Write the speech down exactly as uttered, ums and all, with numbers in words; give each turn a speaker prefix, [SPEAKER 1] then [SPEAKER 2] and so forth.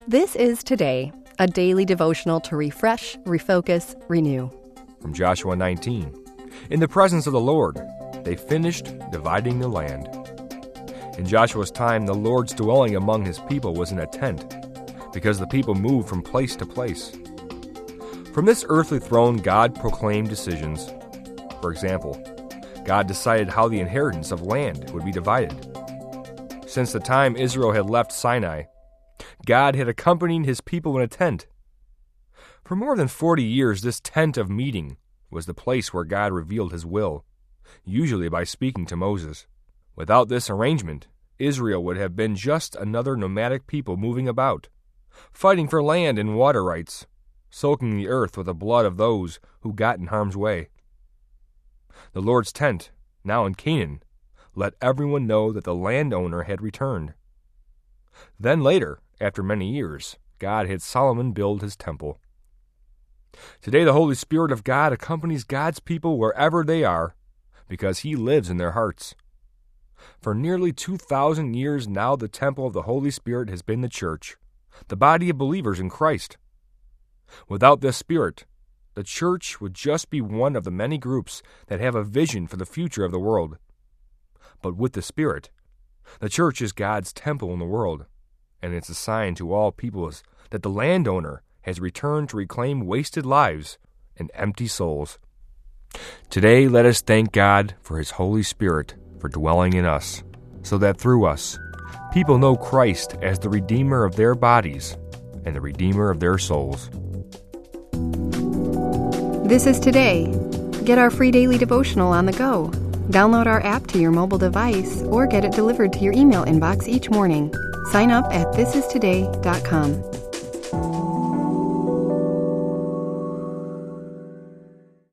[SPEAKER 1] This is Today, a daily devotional to refresh, refocus, renew.
[SPEAKER 2] From Joshua nineteen. In the presence of the Lord, they finished dividing the land. In Joshua's time, the Lord's dwelling among his people was in a tent, because the people moved from place to place. From this earthly throne, God proclaimed decisions. For example, God decided how the inheritance of land would be divided. Since the time Israel had left Sinai, God had accompanied his people in a tent. For more than forty years, this tent of meeting was the place where God revealed his will, usually by speaking to Moses. Without this arrangement, Israel would have been just another nomadic people moving about, fighting for land and water rights, soaking the earth with the blood of those who got in harm's way. The Lord's tent, now in Canaan, let everyone know that the landowner had returned. Then later, after many years, God had Solomon build his temple. Today, the Holy Spirit of God accompanies God's people wherever they are, because he lives in their hearts. For nearly two thousand years now, the temple of the Holy Spirit has been the church, the body of believers in Christ. Without this Spirit, the church would just be one of the many groups that have a vision for the future of the world. But with the Spirit, the church is God's temple in the world, and it's a sign to all peoples that the landowner has returned to reclaim wasted lives and empty souls. Today, let us thank God for his Holy Spirit for dwelling in us, so that through us, people know Christ as the Redeemer of their bodies and the Redeemer of their souls.
[SPEAKER 1] This is Today. Get our free daily devotional on the go. Download our app to your mobile device or get it delivered to your email inbox each morning. Sign up at this is today dot com.